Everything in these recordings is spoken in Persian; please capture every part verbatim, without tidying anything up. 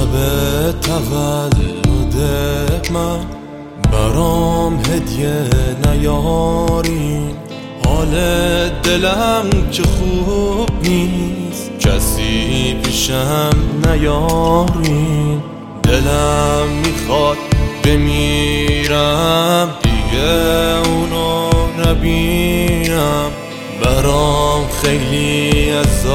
شب تولد من برام هدیه نیارین، حال دلم که خوب نیست، کسی پیشم نیارین. دلم میخواد بمیرم دیگه اونو نبینم، برام خیلی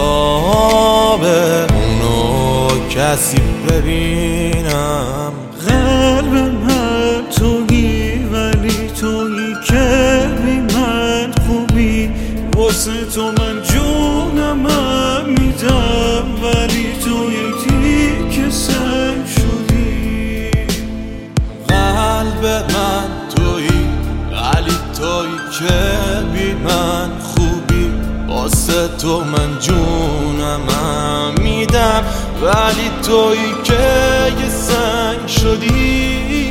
عذابه اونو کسی ببینم. قلب من تویی ولی تویی که بی من خوبی، واسه تو من جونم میدم ولی تویی دیگه سنگ شدی. قلب من تویی ولی تویی که بی من خوبی، واسه تو من جونم میدم ولی تویی که یه سنگ شدی.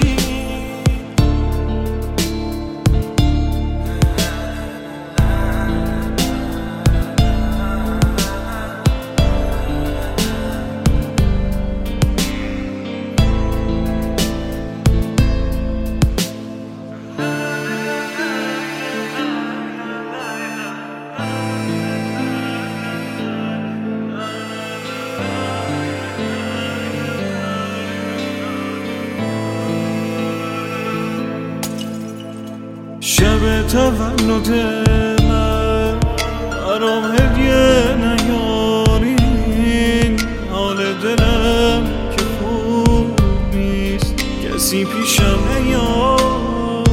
شب تولد من برام هدیه نیارین، حال دلم که خوب نیست، کسی پیشم نیارین.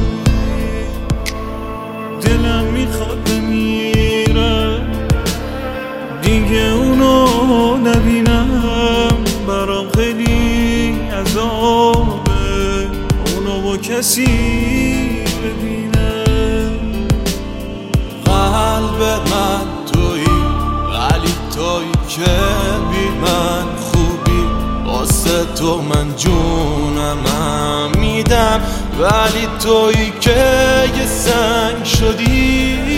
دلم میخواد بمیرم دیگه اونو نبینم، برام خیلی عذابه اونو با کسی ببینم. قلب من تویی ولی تویی که بی من خوبی، واسه تو من جونم میدم ولی تویی که یه سنگ شدی.